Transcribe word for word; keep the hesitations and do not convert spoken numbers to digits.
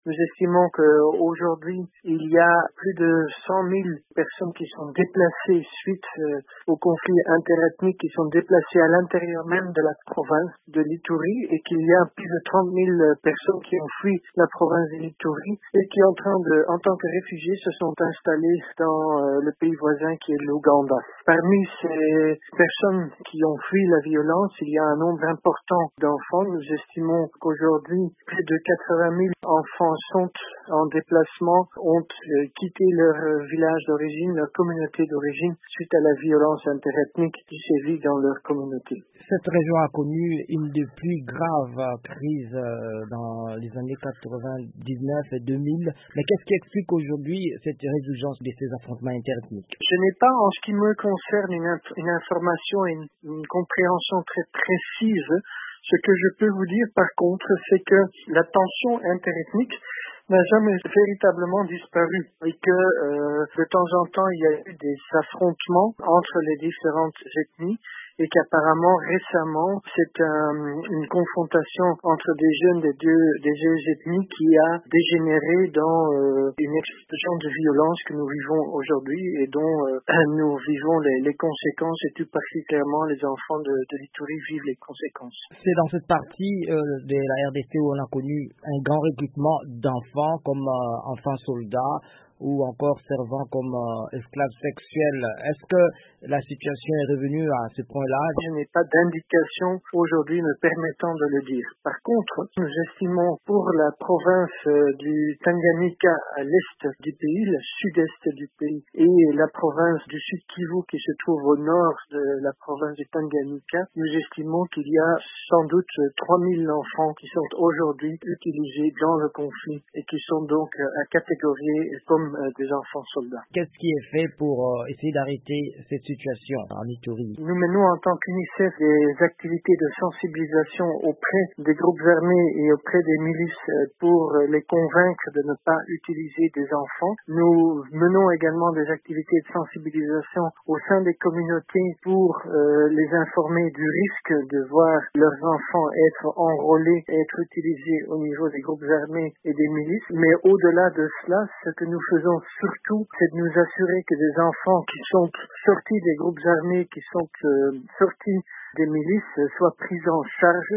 Nous estimons qu'aujourd'hui, il y a plus de cent mille personnes qui sont déplacées suite euh, au conflit interethnique, qui sont déplacées à l'intérieur même de la province de l'Ituri, et qu'il y a plus de trente mille personnes qui ont fui la province de l'Ituri et qui, en, train de, en tant que réfugiés, se sont installés dans euh, le pays voisin qui est l'Ouganda. Parmi ces personnes qui ont fui la violence, il y a un nombre important d'enfants. Nous estimons qu'aujourd'hui, plus de quatre-vingt mille enfants sont en déplacement, ont euh, quitté leur euh, village d'origine, leur communauté d'origine, suite à la violence interethnique qui sévit dans leur communauté. Cette région a connu une des plus graves crises euh, dans les années quatre-vingt-dix-neuf et deux mille. Mais qu'est-ce qui explique aujourd'hui cette résurgence de ces affrontements interethniques? Je n'ai pas, en ce qui me concerne, une, inf- une information et une, une compréhension très précise. Ce que je peux vous dire, par contre, c'est que la tension interethnique n'a jamais véritablement disparu et que euh, de temps en temps, il y a eu des affrontements entre les différentes ethnies et qu'apparemment, récemment, c'est un, une confrontation entre des jeunes des deux, des deux ethnies qui a dégénéré dans euh, une explosion de violence que nous vivons aujourd'hui et dont euh, nous vivons les, les conséquences, et tout particulièrement les enfants de, de l'Ituri vivent les conséquences. C'est dans cette partie euh, de la R D C où on a connu un grand recrutement d'enfants comme euh, enfants soldats ou encore servant comme euh, esclaves sexuels. Est-ce que la situation est revenue à ce point-là? Je n'ai pas d'indication aujourd'hui me permettant de le dire. Par contre, nous estimons pour la province euh, du Tanganyika à l'est du pays, le sud-est du pays, et la province du Sud Kivu qui se trouve au nord de la province du Tanganyika, nous estimons qu'il y a sans doute trois mille enfants qui sont aujourd'hui utilisés dans le conflit et qui sont donc euh, à catégorier comme euh, des enfants soldats. Qu'est-ce qui est fait pour euh, essayer d'arrêter cette situation en Ituri? Nous menons en tant qu'UNICEF des activités de sensibilisation auprès des groupes armés et auprès des milices pour les convaincre de ne pas utiliser des enfants. Nous menons également des activités de sensibilisation au sein des communautés pour euh, les informer du risque de voir leurs enfants être enrôlés et être utilisés au niveau des groupes armés et des milices. Mais au-delà de cela, ce que nous faisons surtout, c'est de nous assurer que des enfants qui sont sortis des groupes armés, qui sont euh, sortis des milices, soient pris en charge